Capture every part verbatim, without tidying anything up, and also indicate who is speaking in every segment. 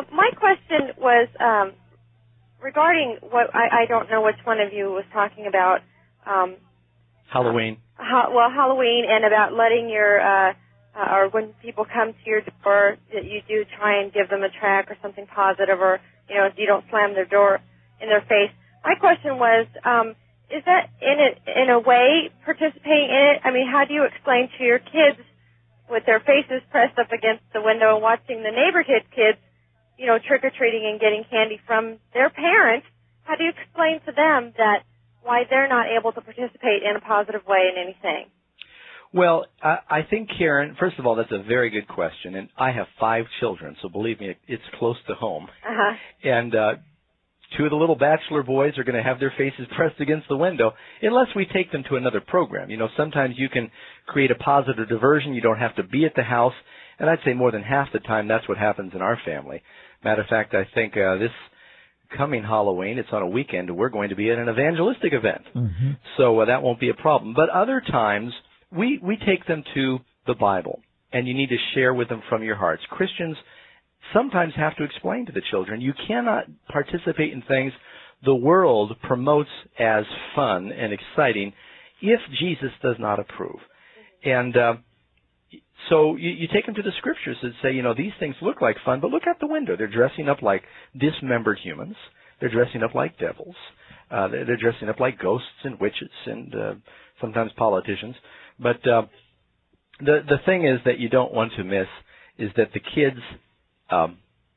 Speaker 1: Uh, my question was um, regarding what I, I don't know which one of you was talking about. Um,
Speaker 2: Halloween.
Speaker 1: Uh, ha- well, Halloween, and about letting your uh, uh, or when people come to your door, that you do try and give them a track or something positive, or you know, you don't slam their door in their face. My question was, um, is that in it in a way participating in it? I mean, how do you explain to your kids with their faces pressed up against the window and watching the neighbor kid kids, you know, trick-or-treating and getting candy from their parents? How do you explain to them that why they're not able to participate in a positive way in anything?
Speaker 2: Well, I, I think, Karen, first of all, that's a very good question. And I have five children, so believe me, it's close to home.
Speaker 1: Uh-huh.
Speaker 2: And uh, two of the little bachelor boys are going to have their faces pressed against the window unless we take them to another program. You know, sometimes you can create a positive diversion. You don't have to be at the house. And I'd say more than half the time that's what happens in our family. Matter of fact, I think uh, this coming Halloween, it's on a weekend, we're going to be at an evangelistic event. Mm-hmm. So uh, that won't be a problem. But other times, we, we take them to the Bible, and you need to share with them from your hearts. Christians sometimes have to explain to the children, you cannot participate in things the world promotes as fun and exciting if Jesus does not approve. And uh, so you, you take them to the Scriptures and say, you know, these things look like fun, but look out the window. They're dressing up like dismembered humans. They're dressing up like devils. Uh, they're, they're dressing up like ghosts and witches and uh, sometimes politicians. But uh, the the thing is that you don't want to miss is that the kids, um,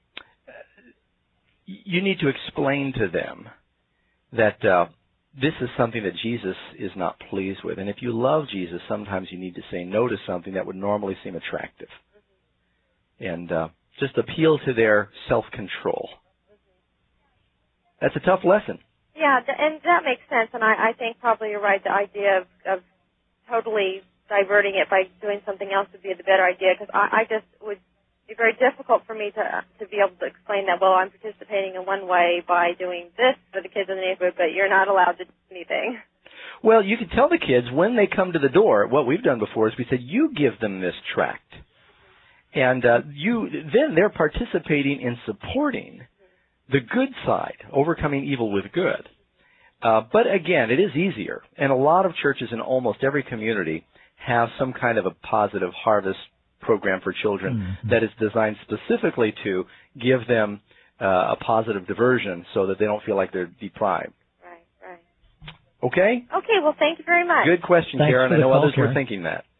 Speaker 2: you need to explain to them that uh, this is something that Jesus is not pleased with. And if you love Jesus, sometimes you need to say no to something that would normally seem attractive. Mm-hmm. And uh, just appeal to their self-control. Mm-hmm. That's a tough lesson.
Speaker 1: Yeah, th- and that makes sense. And I, I think probably you're right. The idea of, of totally diverting it by doing something else would be the better idea, because I, I just would be very difficult for me to to be able to explain that, well, I'm participating in one way by doing this for the kids in the neighborhood, but you're not allowed to do anything.
Speaker 2: Well, you can tell the kids when they come to the door, what we've done before is we said, you give them this tract. And uh, you then they're participating in supporting the good side, overcoming evil with good. Uh, but again, it is easier. And a lot of churches in almost every community have some kind of a positive harvest program for children mm-hmm. that is designed specifically to give them uh, a positive diversion so that they don't feel like they're deprived.
Speaker 1: Right, right.
Speaker 2: Okay?
Speaker 1: Okay, well, thank you very much.
Speaker 2: Good question,
Speaker 3: Thanks
Speaker 2: Karen. I know
Speaker 3: call,
Speaker 2: others
Speaker 3: Karen.
Speaker 2: were thinking that.